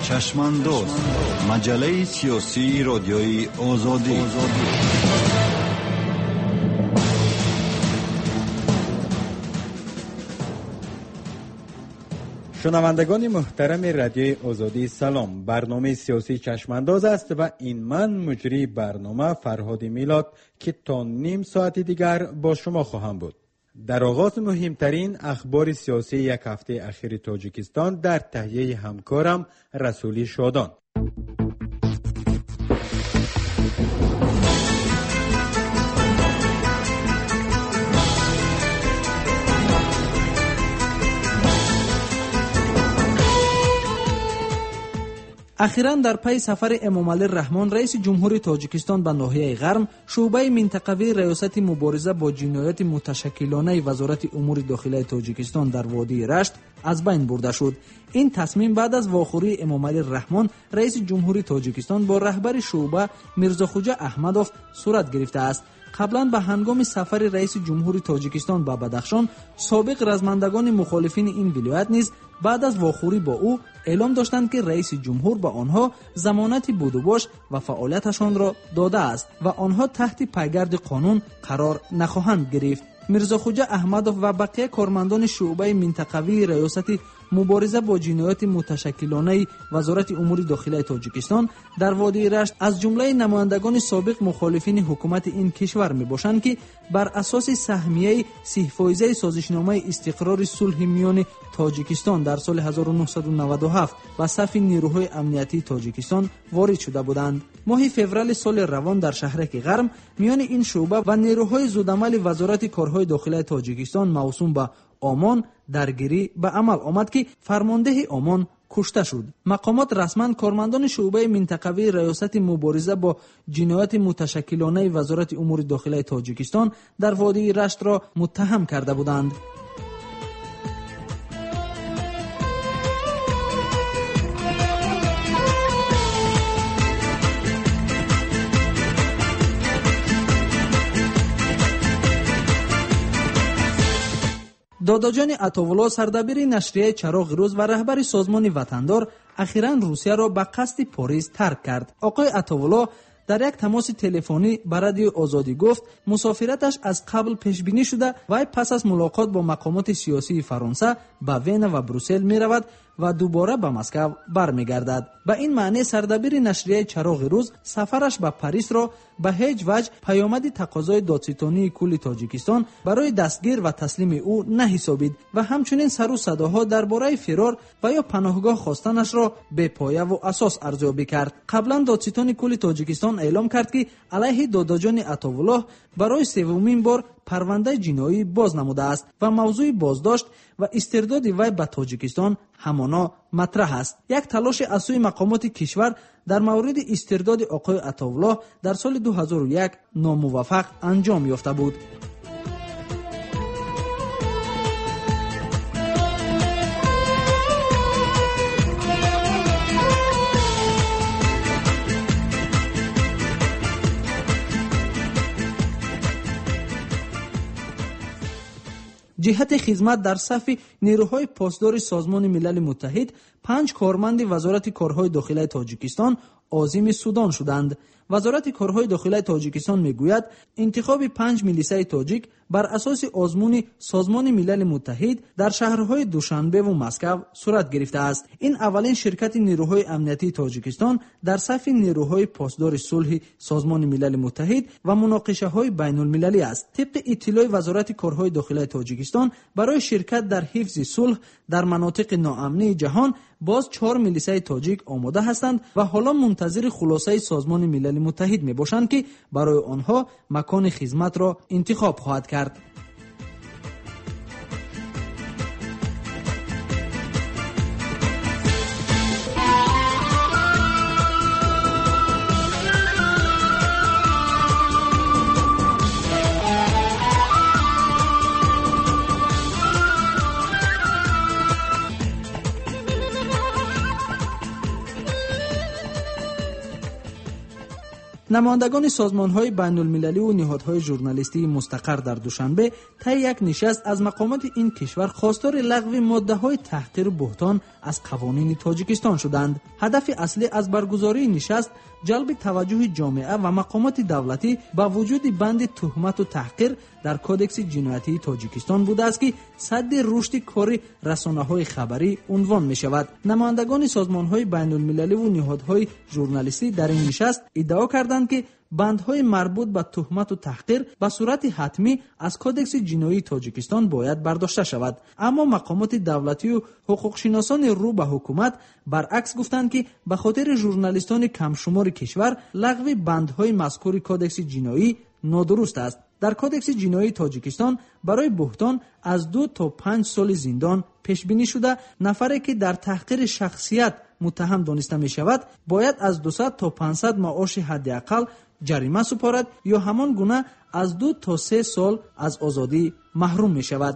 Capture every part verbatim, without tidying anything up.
چشمانداز، مجله سیاسی رادیوی آزادی. شنوندگان محترم رادیوی آزادی سلام. برنامه سیاسی چشمانداز است و این من مجری برنامه فرهاد میلاد که تا نیم ساعت دیگر با شما خواهم بود. در آغاز مهمترین اخبار سیاسی یک هفته اخیر تاجیکستان در تهیه همکارم رسولی شادان. اخیراً در پی سفر امامعلی رحمان رئیس جمهوری تاجیکستان به ناحیه غرب، شعبه منطقوی ریاست مبارزه با جنایات متشکلانه وزارت امور داخلی تاجیکستان در وادی رشت از بین برده شد. این تصمیم بعد از واخوری امامعلی رحمان رئیس جمهوری تاجیکستان با رهبر شعبه میرزاخوجا احمدوف صورت گرفته است. قبلا به هنگام سفر رئیس جمهوری تاجیکستان به بدخشان، سابق رزمندگان مخالفین این ولایت نیز بعد از واخوری با او اعلام داشتند که رئیس جمهور به آنها ضمانت بود و باش و فعالیتشان را داده است و آنها تحت پایگرد قانون قرار نخواهند گرفت. میرزاخوجا احمدوف و بقیه کارمندان شعبه منطقوی ریاست مبارزه با جنایات متشکلانه وزارت امور داخلی تاجیکستان در وادی رشت از جمله نمایندگان سابق مخالفین حکومت این کشور میباشند که بر اساس سهمیه سی فایزه سازشنامه استقرار صلح میان تاجیکستان در سال هزار و نهصد و نود و هفت و صف نیروهای امنیتی تاجیکستان وارد شده بودند. ماه فوریه سال روان در شهرک غرم میان این شعبه و نیروهای زودعمل وزارت کارهای داخلی تاجیکستان موسوم به آمان درگیری به عمل آمد که فرمانده آمان کشته شد. مقامات رسما کارمندان شعبه منطقوی ریاست مبارزه با جنایات متشکلانه وزارت امور داخلی تاجیکستان در وادی رشت را متهم کرده بودند. داداجان عطاوالله سردبیر نشریه چراغ روز و رهبر سازمان وطندار اخیراً روسیه را به قصد پاریس ترک کرد. آقای عطاوالله در یک تماس تلفنی به رادیو آزادی گفت مسافرتش از قبل پیش بینی شده و پس از ملاقات با مقامات سیاسی فرانسه به وین و بروسل می رود و دوباره به مسکو برمیگردد. به این معنی سردبیر نشریه چراغ روز سفرش به پاریس را به هیچ وجه پیامد تقاضای دادستانی کل تاجیکستان برای دستگیر و تسلیم او نحسابید و همچنین سر و صداها درباره فرار و یا پناهگاه خواستنش را بی پایه و اساس ارزیابی کرد. قبلا دادستانی کل تاجیکستان اعلام کرد که علیه داداجان عطاوالله برای سومین بار پرونده جنایی باز نموده است و موضوع بازداشت و استرداد وی به تاجیکستان همانا مطرح است. یک تلاش از سوی مقامات کشور در مورد استرداد آقای عطاوالله در سال دو هزار و یک ناموفق انجام یافته بود. جهت خدمت در صف نیروهای پاسدار سازمان ملل متحد، پنج کارمند وزارت کارهای داخلی تاجیکستان عازم سودان شدند. وزارت کارهای داخلی تاجیکستان میگوید انتخاب پنج میلیسای تاجیک بر اساس آزمون سازمان ملل متحد در شهرهای دوشنبه و مسکو صورت گرفته است. این اولین شرکت نیروهای امنیتی تاجیکستان در صف نیروهای پاسدار صلح سازمان ملل متحد و مناقشه‌های بین المللی است. طبق اطلاع وزارت کارهای داخلی تاجیکستان برای شرکت در حفظ صلح در مناطق ناامنی جهان باز چهار میلیسای تاجیک آماده هستند و حالا منتظر خلاصه سازمان ملل متحد می باشند که برای آنها مکان خدمت را انتخاب خواهد کرد. نمایندگان سازمان‌های بین‌المللی و نهادهای ژورنالیستی مستقر در دوشنبه طی یک نشست از مقامات این کشور خواستار لغو ماده‌های تحقیر و بهتان از قوانین تاجیکستان شدند. هدف اصلی از برگزاری نشست جلب توجه جامعه و مقامات دولتی با وجود بند تهمت و تحقیر در کودکس جنایتی تاجیکستان بوده است که سد رشد کار رسانه‌های خبری عنوان می‌شود. نمایندگان سازمان‌های بین‌المللی و نهادهای ژورنالیستی در این نشست ادعا کردند که بندهای مربوط به تهمت و تحقیر به صورت حتمی از کودکس جنایی تاجیکستان باید برداشته شود، اما مقامات دولتی و حقوقشناسان رو به حکومت برعکس گفتند که به خاطر ژورنالیستان کم شمار کشور لغو بندهای مذکور کودکس جنایی نادرست است. در کودکس جنایی تاجیکستان برای بهتان از دو تا پنج سال زندان پیش بینی شده. نفری که در تحقیر شخصیت متهم دانسته می شود باید از دویست تا پانصد معاش حداقل جریمه سپارد یا همان گونه از دو تا سه سال از آزادی محروم می شود.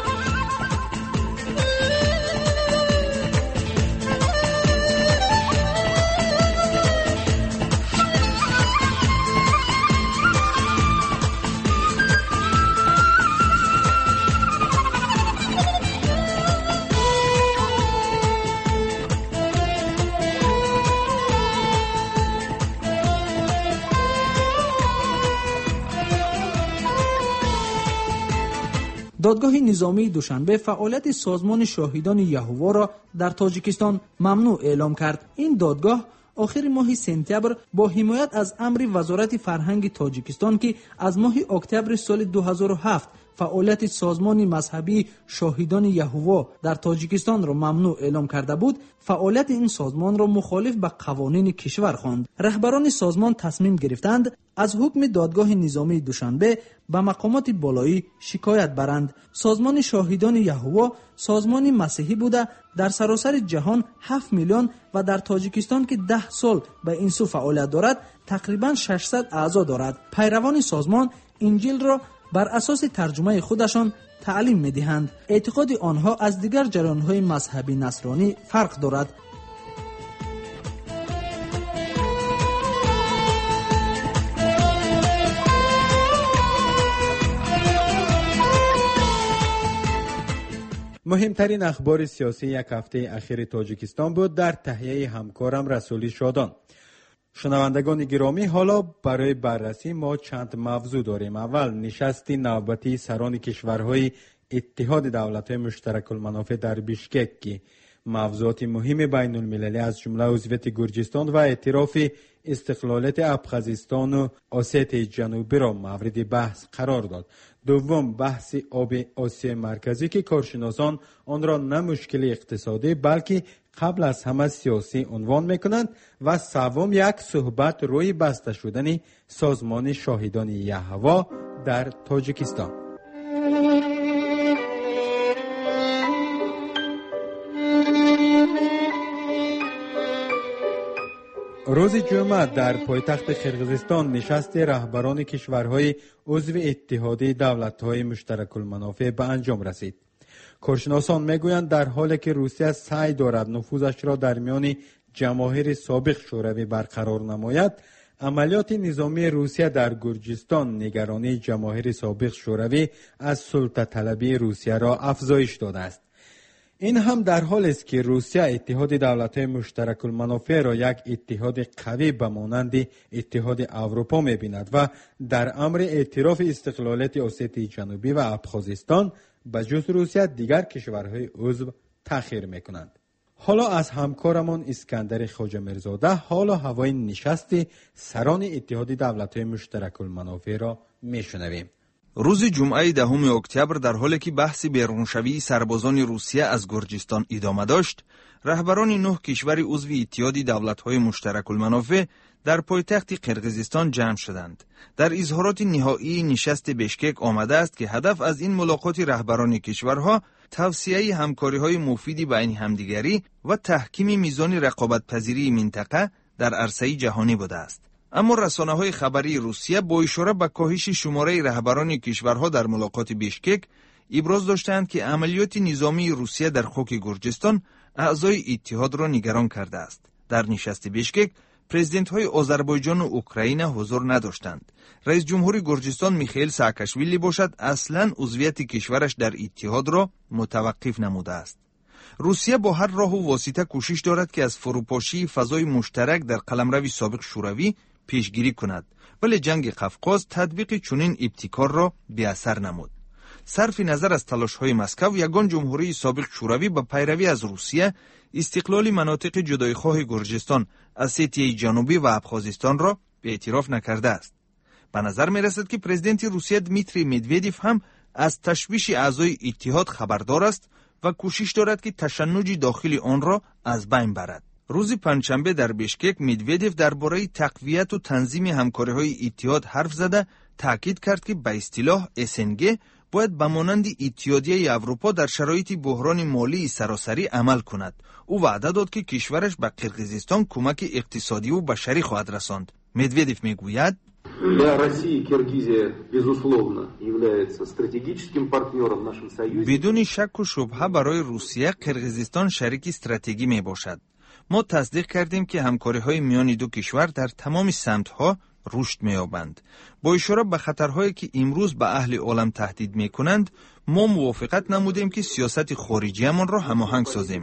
دادگاه نظامی دوشنبه فعالیت سازمان شاهدان یهوه را در تاجیکستان ممنوع اعلام کرد. این دادگاه آخر ماه سپتامبر با حمایت از امر وزارت فرهنگ تاجیکستان که از ماه اکتبر سال دو هزار و هفت فعالیت سازمان مذهبی شاهدان یهوه در تاجیکستان را ممنوع اعلام کرده بود، فعالیت این سازمان را مخالف به قوانین کشور خواند. رهبران سازمان تصمیم گرفتند از حکم دادگاه نظامی دوشنبه به مقامات بالایی شکایت برند. سازمان شاهدان یهوه سازمان مسیحی بوده در سراسر جهان هفت میلیون و در تاجیکستان که ده سال به این سو فعالیت دارد تقریبا ششصد اعضا دارد. پیروان سازمان انجیل را بر اساس ترجمه خودشان تعلیم می‌دهند. اعتقاد آنها از دیگر جریان‌های مذهبی نصرانی فرق دارد. مهمترین اخبار سیاسی یک هفته اخیر تاجیکستان بود در تهیه همکارم رسولی شادان. شنوندگان گرامی، حالا برای بررسی ما چند موضوع داریم. اول نشست نوبتی سران کشورهای اتحاد دولت‌های مشترک المنافع در بیشکک که موضوعات مهم بین المللی از جمله عضویت گرجستان و اعتراف استقلالیت ابخازستان و اسیای جنوبی را مورد بحث قرار داد. دوم بحث آب آسیای مرکزی که کارشناسان آن را نه مشکل اقتصادی بلکه قبل از همه سیاسی عنوان میکنند و سوم یک صحبت روی بسته شدن سازمان شاهدان یهوه در تاجیکستان. روز جمعه در پایتخت قرقیزستان نشست رهبران کشورهای عضو اتحاد دولت‌های مشترک المنافع به انجام رسید. کارشناسان میگویند در حالی که روسیه سعی دارد نفوذش را در میان جماهیر سابق شوروی برقرار نماید، عملیات نظامی روسیه در گرجستان نگرانی جماهیر سابق شوروی از سلطه طلبی روسیه را افزایش داده است. این هم در حال است که روسیه اتحاد دولت‌های مشترک المنافع را یک اتحاد قوی به مانند اتحاد اروپا می‌بیند و در امر اعتراف استقلالیت اسیای جنوبی و ابخازستان به جز روسیه دیگر کشورهای عضو تأخیر می‌کنند. حالا از همکارمان اسکندر خواجه میرزاده حال و هوای نشست سران اتحاد دولت‌های مشترک المنافع را می‌شنویم. روز جمعه دهم اکتبر در حالی که بحث بیرونشوی سربازان روسیه از گرجستان ادامه داشت، رهبران نه کشور عضو اتحاد دولت‌های مشترک المنافع در پایتخت قرقیزستان جمع شدند. در اظهارات نهایی نشست بیشکک آمده است که هدف از این ملاقات رهبران کشورها توسعه همکاری‌های مفید بین همدیگری و تحکیم میزان رقابت‌پذیری منطقه در عرصه جهانی بوده است. اما رسانه‌های خبری روسیه با اشاره به کاهش شماره رهبران کشورها در ملاقات بیشکک ابراز داشتند که عملیات نظامی روسیه در خاک گرجستان اعضای اتحاد را نگران کرده است. در نشست بیشکک پرزیدنت های آذربایجان و اوکراین حضور نداشتند. رئیس جمهور گرجستان میخائیل ساکاشویلی باشد اصلاً عضویت کشورش در اتحاد را متوقف نموده است. روسیه با هر راه و واسطه کوشش دارد که از فروپاشی فضای مشترک در قلمرو سابق شوروی پیشگیری کند، ولی جنگ قفقاز تطبیق چنین ابتکار را بی اثر نمود. صرف نظر از تلاش‌های مسکو، یگان جمهوری سابق شوروی با پیروی از روسیه استقلال مناطق جدایخواه گرجستان، اسیتیه جنوبی و ابخازستان را به اعتراف نکرده است. به نظر می رسد که پرزیدنت روسیه دمیتری مدودیف هم از تشویش اعضای اتحاد خبردار است و کوشش دارد که تشنج داخلی آن را از بین برد. روز پنجشنبه در بشکک مدودیف درباره تقویت و تنظیم همکاری‌های اتحاد حرف زده تاکید کرد که به اصطلاح اس ان جی باید به مانند اتحادیه اروپا در شرایط بحران مالی سراسری عمل کند. او وعده داد که کشورش به قرقیزستان کمک اقتصادی و بشری خواهد رساند. مدودیف میگوید Для России Киргизия, безусловно, является стратегическим партнером в нашем союзе. بدون شک و شبهه برای روسیه قرقیزستان شریک استراتژیکی می باشد. ما تصدیق کردیم که همکاری‌های میان دو کشور در تمام سمت‌ها رشد می‌یابند. با اشاره به خطرهایی که امروز به اهل عالم تهدید می‌کنند، ما موافقت نمودیم که سیاست خارجیمان را هماهنگ سازیم.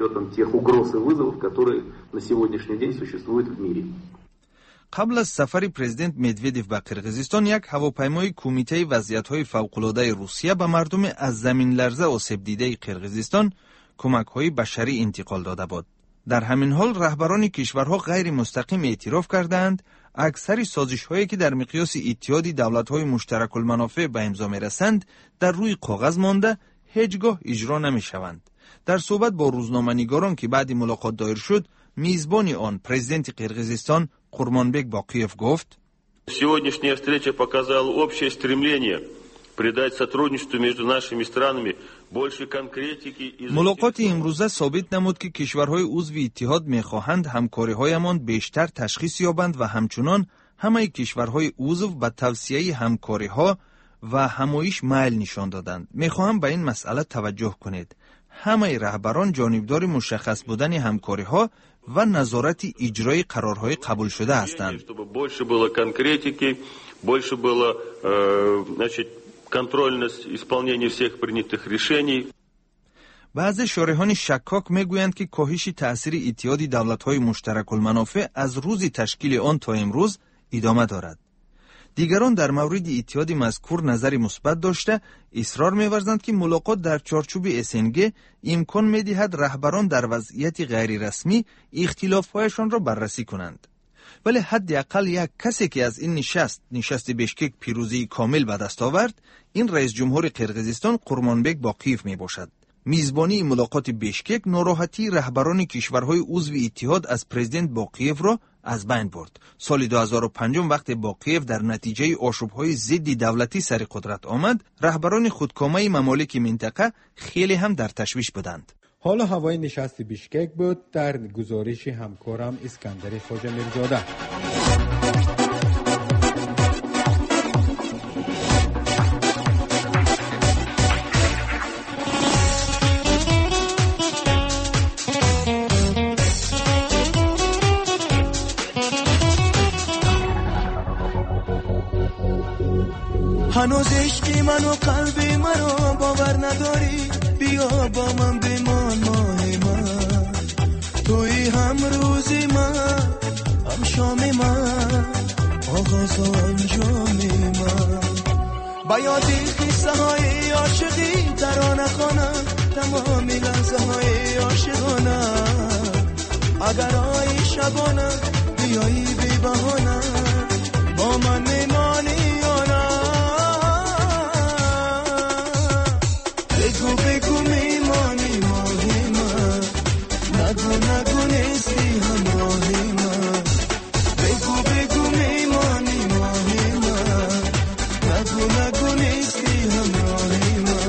قبل از سفر پرزیدنت مدودیف به قرقیزستان، یک هواپیمای کمیته وضعیت‌های فوق‌العاده روسیه به مردم از زمین لرزه آسیب دیده قرقیزستان کمک‌های بشری انتقال داده بود. در همین حال رهبران کشورها غیر مستقیم اعتراف کردند اکثر سازش‌هایی که در مقیاس اتحاد دولت‌های مشترک المنافع به امضا می‌رسند در روی کاغذ مانده، هیچگاه اجرا نمی‌شوند. در صحبت با روزنامه‌نگاران که بعد ملاقات دایر شد، میزبان آن پرزیدنت قرقیزستان قرمانبک باقیف گفت: Сегодняшняя встреча показала общее стремление придать сотрудничеству между нашими странами больше конкретики и ملاقات امروزه ثابت نمود که کشورهای عضو اتحاد می‌خواهند همکاری‌هایمان بیشتر تشخیص یابند و همچنان همه کشورهای عضو به توسعه همکاری‌ها و همایش میل نشان دادند. می‌خواهم به این مسئله توجه کنید. همه رهبران جانبدار مشخص بودن همکاری‌ها و نظارت اجرای قرارهای قبول شده هستند. больше было конкретики, больше было, значит, контрольность исполнения всех принятых решений. بعضی شارحان شکاک میگویند که کاهش تأثیر اتحاد دولت‌های مشترک المنافع از روز تشکیل آن تا امروز ادامه دارد. دیگران در مورد اتحاد مذکور نظری مثبت داشته اصرار می‌ورزند که ملاقات در چارچوب اس ان جی امکان می‌دهد رهبران در وضعیت غیر رسمی اختلاف‌هایشان را بررسی کنند. ولی حداقل یک کسی که از این نشست نشست بشکک پیروزی کامل به دست آورد، این رئیس جمهور قرقیزستان قرمانبک باقیف میباشد. میزبانی ملاقات بشکک ناراحتی رهبران کشورهای عضو اتحاد از پرزیدنت باقیف را از بین برد. سال دو هزار و پنج وقتی باقیف در نتیجه آشوب‌های ضد دولتی سر قدرت آمد، رهبران خودکامه ممالک منطقه خیلی هم در تشویش بودند. حالا هوای نشست بیشکک بود در گزارش همکارم اسکندر خواجه میرزاده. هنوز عشقی من و قلبی منو باور نداری، بیا با من بمان ماه من، توی هم روزی من، هم شام من، آغاز و انجام من. با یادی قصه های عاشقی ترانه خوانم، تمامی لحظه های عاشقانه، اگر آی شبانه بیایی بی بهانه با من میمانی یا نه. بگو بگو میمانی ماهی من، نگو نگو نیستی همراهی من. بگو بگو میمانی ماهی من، نگو نگو نیستی همراهی من.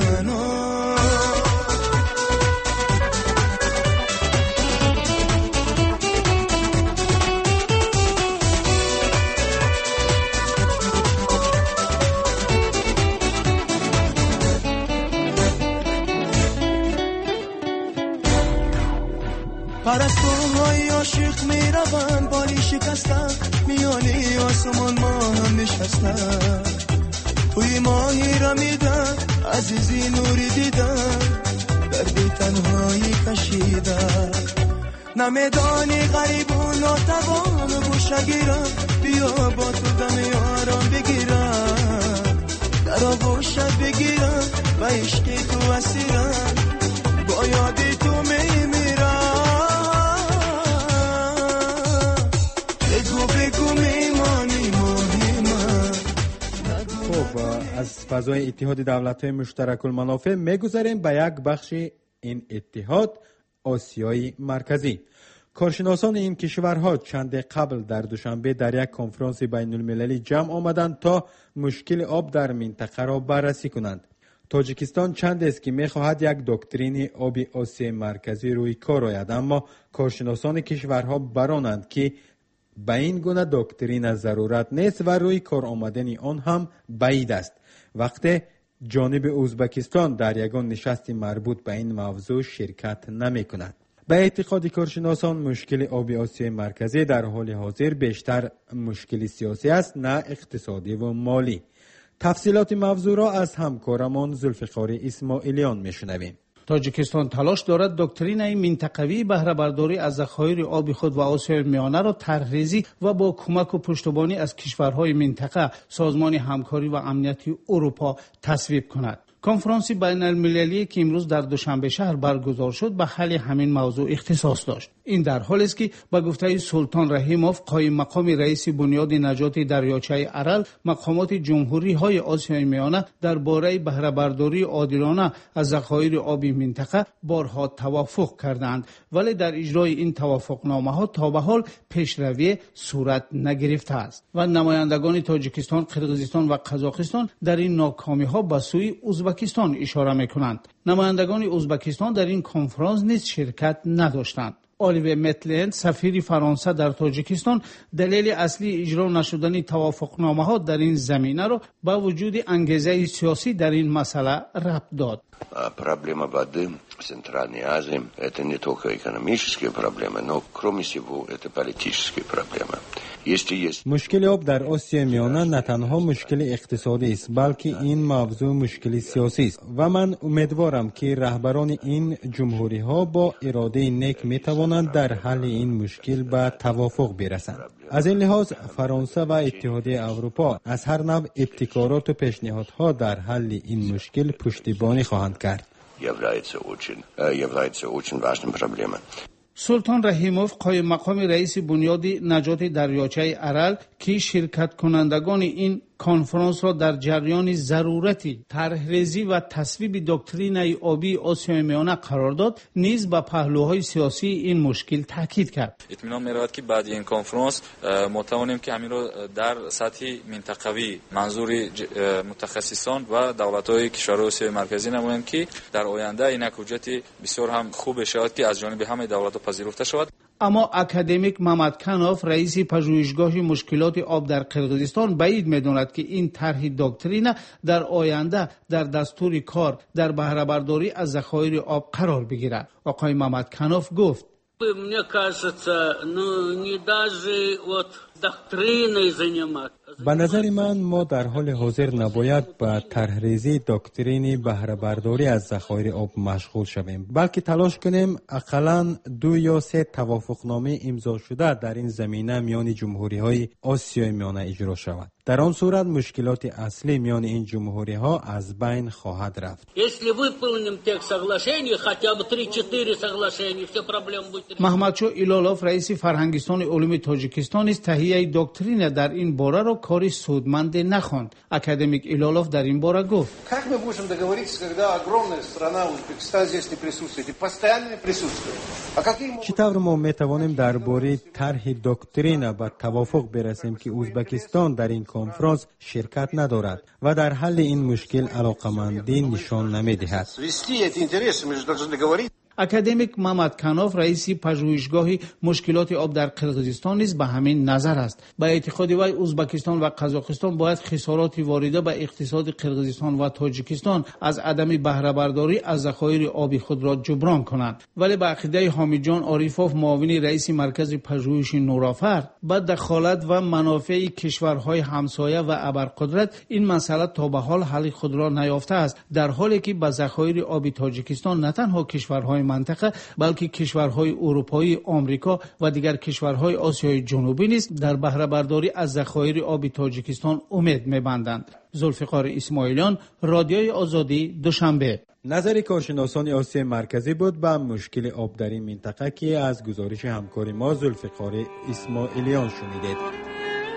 پرستوهای عاشق می روند بالی شکستن میانی آسمان ما هم نشستن توی ماهی را میدن عزیزی نوری دیدن دردی تنهایی کشیدن نمیدانی غریب و ناتوان گوشه گیرم بیا با تو دم آرام بگیرم در آغوشت بگیرم و عشقی تو اسیرم با یادی تو میمیرم بگو بگو میمانی ماهی من. خب از فضای اتحاد دولت‌های مشترک المنافع میگذاریم به یک بخش این اتحاد، آسیای مرکزی. کارشناسان این کشورها چند قبل در دوشنبه در یک کنفرانس بین المللی جمع آمدند تا مشکل آب در منطقه را بررسی کنند. تاجیکستان چند است که می‌خواهد یک دکترین آب آسیای مرکزی روی کار آید، اما کارشناسان کشورها برانند که به این گونه دکترین ضرورت نیست و روی کار آمدن آن هم بعید است. وقتی جانب ازبکستان در یگان نشست مربوط به این موضوع شرکت نمی کند. به اعتقاد کارشناسان مشکل آب آسیای مرکزی در حال حاضر بیشتر مشکل سیاسی است نه اقتصادی و مالی. تفصیلات موضوع را از همکارمان ذوالفقار اسماعیلیان میشنویم. تاجیکستان تلاش دارد دکترین منطقوی بهره برداری از ذخایر آب خود و آسیای میانه را طرح‌ریزی و با کمک و پشتیبانی از کشورهای منطقه سازمان همکاری و امنیتی اروپا تصویب کند. کنفرانس بین المللی که امروز در دوشنبه شهر برگزار شد به حل همین موضوع اختصاص داشت. این در حالی است که به گفته سلطان رحیموف قایم مقام رئیس بنیاد نجات دریاچه ارال، مقامات جمهوری های آسیای میانه درباره بهره برداری عادلانه از ذخایر آب منطقه بارها توافق کردند، ولی در اجرای این توافقنامه ها تا به حال پیشروی صورت نگرفته است و نمایندگان تاجیکستان، قرقیزستان و قزاقستان در این ناکامی ها به سوی ازبکستان اشاره میکنند. نمایندگان ازبکستان در این کنفرانس نیز شرکت نداشتند. الیوی متلند سفیر فرانسه در تاجیکستان دلیل اصلی اجرا نشدن توافقنامه ها در این زمینه را با وجود انگیزه سیاسی در این مسئله ربط داد. Проблема воды в Центральной Азии – это не только экономические проблемы, но, кроме всего, это политические проблемы. مشکل آب در آسیای میانه نه تنها مشکل اقتصادی است بلکه این موضوع مشکل سیاسی است و من امیدوارم که رهبران این جمهوری ها با اراده نیک می توانند در حل این مشکل به توافق برسند. از این لحاظ فرانسه و اتحادیه اروپا از هر نوع ابتکارات و پیشنهادها در حل این مشکل پشتیبانی خواهند کرد. سلطان رحیموف قایم مقام رئیس بنیاد نجات دریاچه ارال که شرکت کنندگان این کنفرانس را در جریان ضرورتی طرح‌ریزی و تصویب دکترین آبی آسیای میانه قرار داد، نیز به پهلوهای سیاسی این مشکل تاکید کرد. اطمینان می‌رود که بعد این کنفرانس ما توانیم که همین را در سطح منطقوی منظور متخصصان و دولت‌های کشورهای آسیای مرکزی نماییم که در آینده این حجت بسیار هم خوب شود که از جانب همه دولت‌ها پذیرفته شود. اما اکادمیک محمد کنوف رئیس پژوهشگاه مشکلات آب در قرقیزستان بعید می‌داند که این طرح دکترین در آینده در دستور کار در بهره برداری از ذخایر آب قرار بگیرد. آقای محمد کنوف گفت: Мне кажется, ну не даже вот доктриной заниматься. به نظر من ما در حال حاضر نباید به طرح‌ریزی دکترین بهره برداری از ذخایر آب مشغول شویم، بلکه تلاش کنیم اقلاً دو یا سه توافقنامه امضا شده در این زمینه میان جمهوری‌های آسیای میانه اجرا شود. در آن صورت مشکلات اصلی میان این جمهوری‌ها از بین خواهد رفت. محمدشاه ایلالوف رئیس فرهنگستان علوم تاجیکستان است تهیه دکترین در این باره را کاری سودمند نخواند. اکادمیک ایلالوف در این باره گفت: چطور ما میتوانیم درباره طرح دکترین به توافق برسیم که ازبکستان در این کنفرانس شرکت ندارد و در حل این مشکل علاقمندی نشان نمیدهد؟ اکادمیک محمد کناف رئیس پژوهشگاه مشکلات آب در قرقیزستان نیز به همین نظر است. به اعتقاد وی ازبکستان و قزاقستان باید خسارات وارده به اقتصاد قرقیزستان و تاجیکستان از عدم بهره برداری از ذخایر آبی خود را جبران کنند. ولی به عقیده حامد جان عارفوف معاون رئیس مرکز پژوهش نورافر، با دخالت و منافع کشورهای همسایه و ابرقدرت این مسئله تا به حال حل خود را نیافته است، در حالی که به ذخایر آبی تاجیکستان نه تنها کشورهای منطقه بلکه کشورهای اروپایی، آمریکا و دیگر کشورهای آسیای جنوبی نیز در بهره برداری از ذخایر آبی تاجیکستان امید می‌بندند. ذوالفقار اسماعیلیان، رادیوی آزادی، دوشنبه. نظر کارشناسان آسیای مرکزی بود به مشکل آب در این منطقه که از گزارش همکار ما ذوالفقار اسماعیلیان شنیدید.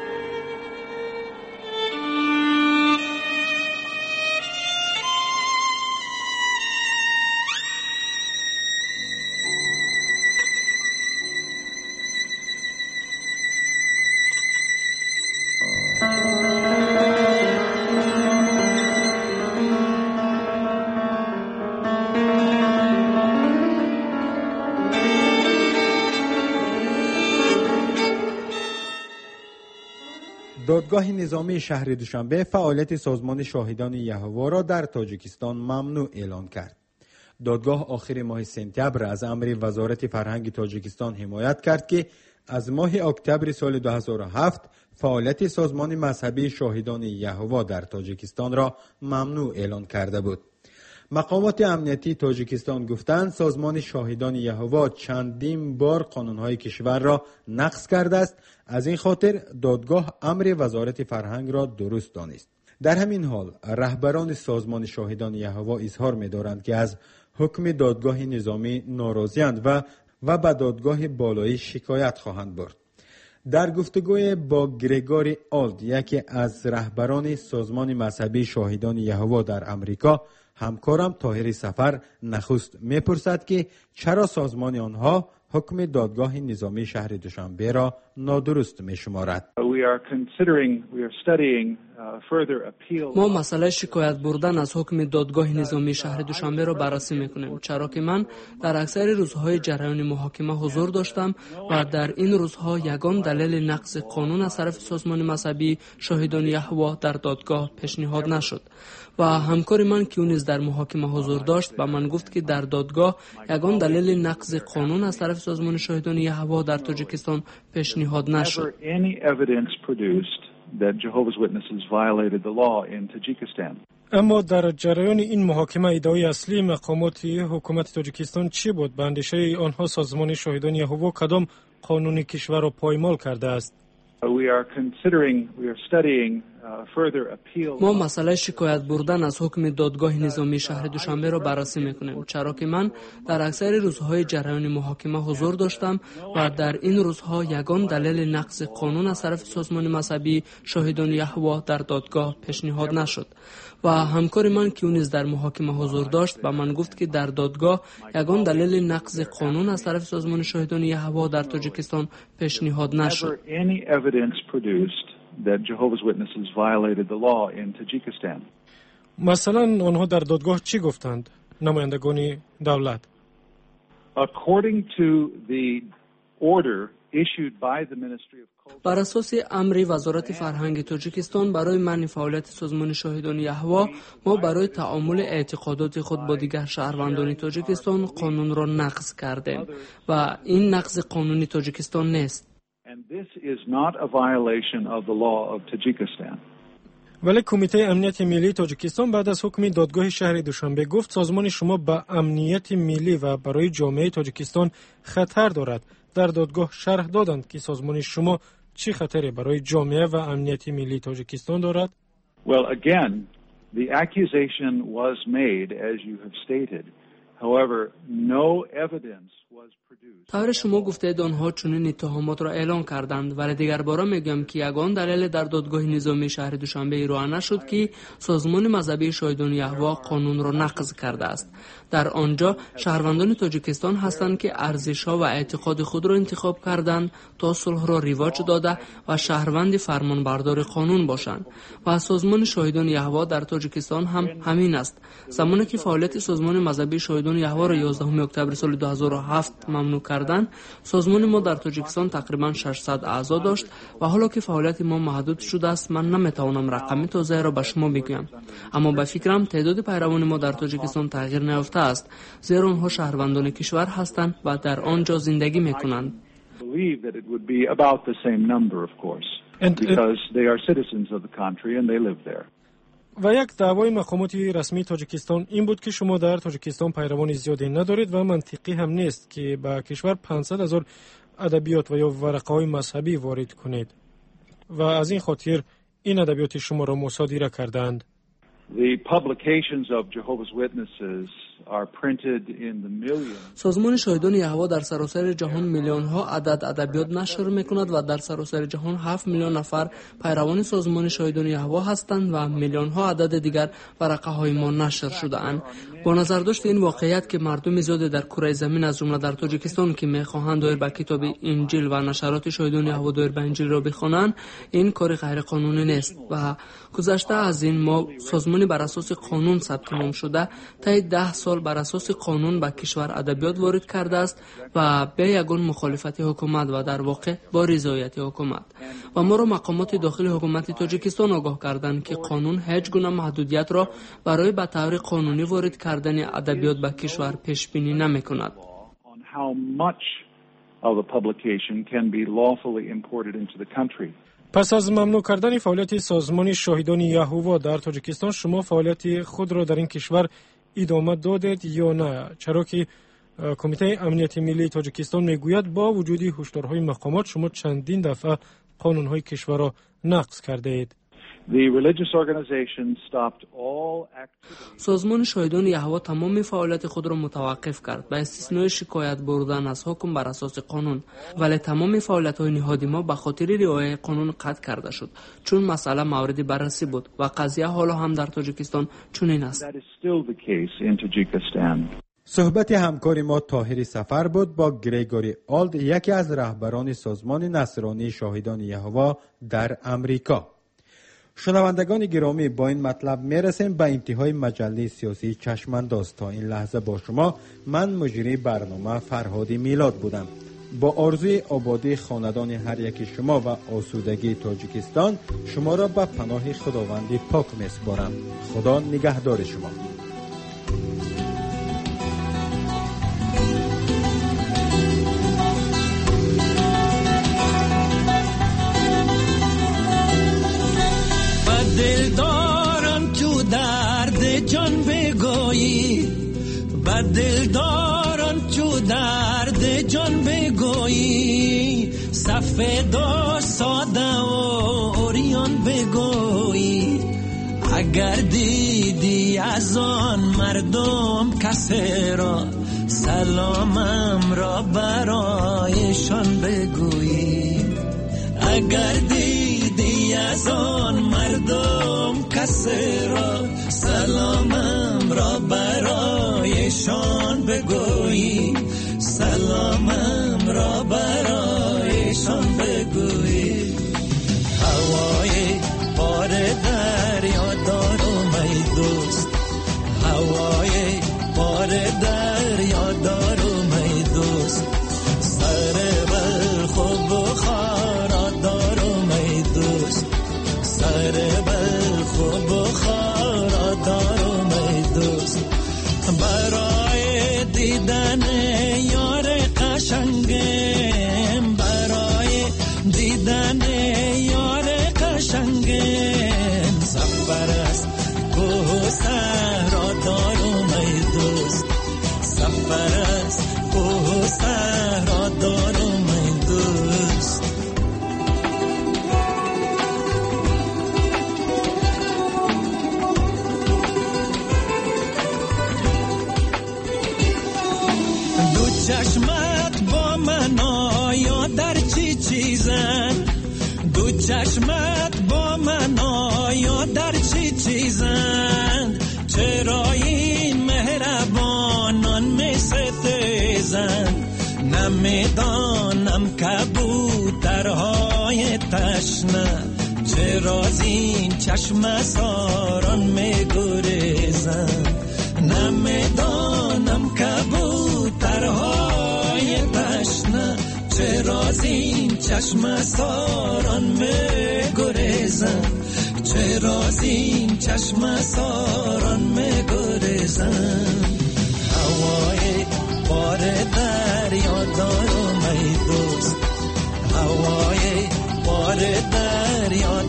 دادگاه نظامی شهر دوشنبه فعالیت سازمان شاهدان یهوه را در تاجیکستان ممنوع اعلان کرد. دادگاه آخر ماه سپتامبر از امر وزارت فرهنگ تاجیکستان حمایت کرد که از ماه اکتبر سال دو هزار و هفت فعالیت سازمان مذهبی شاهدان یهوه در تاجیکستان را ممنوع اعلان کرده بود. مقامات امنیتی تاجیکستان گفتند سازمان شاهدان یهوه چندین بار قانونهای کشور را نقض کرده است. از این خاطر دادگاه امر وزارت فرهنگ را درست دانست. در همین حال رهبران سازمان شاهدان یهوه اظهار می‌دارند که از حکم دادگاه نظامی ناراضی‌اند و و به دادگاه بالایی شکایت خواهند برد. در گفتگوی با گریگوری آلد، یکی از رهبران سازمان مذهبی شاهدان یهوه در امریکا، همکارم طاهر سفر نخست میپرسد که چرا سازمان آنها حکم دادگاه نظامی شهر دوشنبه را نادرست میشمارد. ما مسئله شکایت بردن از حکم دادگاه نظامی شهر دوشنبه را بررسی میکنیم، چرا که من در اکثر روزهای جریان محاکمه حضور داشتم و در این روزها یگان دلیل نقض قانون از طرف سازمان مذهبی شاهدان یهوه در دادگاه پیشنهاد نشد و همکار من که اون نیز در محاکمه حضور داشت به من گفت که در دادگاه یگان دلیل نقض قانون از طرف سازمان شاهدان یهوه در تاجیکستان پیشنهاد نشد. اما در جریان این محاکمه ادعای اصلی مقامات حکومت تاجیکستان چی بود؟ به اندیشه آنها سازمان شاهدان یهوه کدام قانون کشور را پایمال کرده است؟ ما مسئله شکایت بردن از حکم دادگاه نظامی شهر دوشنبه را بررسی میکنیم، چرا که من در اکثر روزهای جریان محاکمه حضور داشتم و در این روزها یگان دلیل نقض قانون از طرف سازمان مذهبی شاهدان یهوه در دادگاه پیشنهاد نشد و همکار من که اون نیز در محاکمه حضور داشت به من گفت که در دادگاه یگان دلیل نقض قانون از طرف سازمان شاهدان یهوه در تاجیکستان پیشنهاد نشد. that Jehovah's Witnesses violated the law in Tajikistan. مثلا آنها در دادگاه چی گفتند؟ نمایندگان دولت. According to the order issued by the Ministry of Culture. بر اساس امر وزارت فرهنگ تاجیکستان برای منع فعالیت سازمان شاهدان یهوه ما برای تعامل اعتقادات خود با دیگر شهروندان تاجیکستان قانون را نقض کردیم و این نقض قانونی تاجیکستان نیست. And this is not a violation of the law of Tajikistan. ولی کمیته امنیت ملی تاجیکستان بعد از حکم دادگاه شهر دوشنبه گفت سازمان شما به امنیت ملی و برای جامعه تاجیکستان خطر دارد. در دادگاه شرح دادند که سازمان شما چی خطری برای جامعه و امنیت ملی تاجیکستان دارد؟ Well, again, the accusation was made as you have stated. However, no evidence was produced. طور شما گفتید آنها چنین اتهامات را اعلان کردند، ولی دیگر بارا میگم که یگان دلیل در دادگاه نظامی شهر دوشنبه ارائه نشد که سازمان مذهبی شاهدان یهوه قانون را نقض کرده است. در آنجا شهروندان تاجیکستان هستند که ارزش‌ها و اعتقاد خود را انتخاب کردند تا صلح را رواج داده و شهروند فرمانبردار قانون باشند و سازمان شاهدان یهوه در تاجیکستان هم همین است. زمانی که فعالیت سازمان مذهبی شاهدان شاهدان یهوا را یازدهم اکتبر سال دو هزار و هفت ممنوع کردند، سازمان ما در تاجیکستان تقریبا ششصد اعضا داشت و حالا که فعالیت ما محدود شده است، من نمیتوانم رقم تازه را به شما بگویم، اما به فکرم تعداد پیروان ما در تاجیکستان تغییر نیافته است، زیرا آنها شهروندان کشور هستند و در آنجا زندگی میکنند. believe that it would be about the same number, of course, and, because uh, they are citizens of the country and they live there. و یک دعوای مقامات رسمی تاجیکستان این بود که شما در تاجیکستان پیروان زیادی ندارید و منطقی هم نیست که به کشور پانصد هزار ادبیات و یا ورقه‌های مذهبی وارد کنید و از این خاطر این ادبیات شما را مصادره کردند. The publications of Jehovah's Witnesses are printed in the millions. سازمان شاهدان یهوا در سراسر جهان میلیون ها عدد ادبیات نشر میکند و در سراسر جهان هفت میلیون نفر پیروان سازمان شاهدان یهوا هستند و میلیون ها عدد دیگر ورقه های ما نشر شده اند. با نظر داشت این واقعیت که مردم زیاد در کره زمین از جمله در تاجیکستان که میخواهند دایر به کتاب انجیل و نشرات شاهدان یهوا دایر به انجیل را بخوانند، این کار غیر قانونی نیست و گذشته از این ما سازمان بر اساس قانون ثبت نام شده تا ده سال بر اساس قانون به کشور ادبیات وارد کرده است و به یگان مخالفت حکومت و در واقع با رضایت حکومت و ما را مقامات داخل حکومت تاجیکستان آگاه کردند که قانون هیچ گونه محدودیت را برای به طور قانونی وارد کردن ادبیات به کشور پیش بینی نمی‌کند. پس از ممنوع کردن فعالیت سازمان شاهدان یهوا در تاجیکستان، شما فعالیت خود را در این کشور ادامه دادید یا نه؟ چرا که کمیته امنیت ملی تاجیکستان میگوید با وجود هشدارهای مقامات شما چندین دفعه قانونهای کشور را نقض کرده اید. سازمان شاهدان یهوا تمام فعالیت خود را متوقف کرد به استثنای شکایت بردن از حکم بر اساس قانون، ولی تمام فعالیت‌های نهادی ما به خاطر رعایت قانون قطع کرده شد، چون مسئله مورد بررسی بود و قضیه حالا هم در تاجیکستان چنین است. صحبت همکار ما طاهر سفر بود با گریگوری آلد، یکی از رهبران سازمان نصرانی شاهدان یهوا در امریکا. شنوندگان گرامی، با این مطلب میرسیم به انتهای مجله سیاسی چشمانداز. تا این لحظه با شما من مجری برنامه فرهادی میلاد بودم. با آرزوی آبادی خاندان هر یک شما و آسودگی تاجیکستان شما را به پناه خداوند پاک میسپارم. خدا نگهدار شما. دل دارم تو درد جان بگویی، با دل دارم تو درد جان بگویی، سفید و ساده و اوریان بگویی. اگر دیدی از آن مردم کسی را، سلامم را برایشان بگویی. اگر دیدی از آن مردم کسی را، سلامم را برایشان بگویی. سلامم را برایشان بگویی. هوای بار دریا دارم ای دوست، هوای بار دریا دارم ای دوست. سر بلخ و بخارا دارم ای دوست، سر بلخ و بخارا دارم ای دوست. برای دیدن یار قشنگم، برای دیدن یار قشنگم، سفر است کوه صحرا دارم ای دوست، سفر است کوه صحرا دارم ای دوست. دو چشمت با من آیا در چی چیزن، دو چشمت با من آیا در چی چیزن، چرا این مهربانان می ستیزن. نمیدانم کبوترهای تشنه چرا زین چشم ساران می گریزن. نمیدانم که چرا از این چشم ساران می گریزم، چرا از این چشم ساران می گریزم. هوای بار دریا دارم ای دوست، هوای بار دریا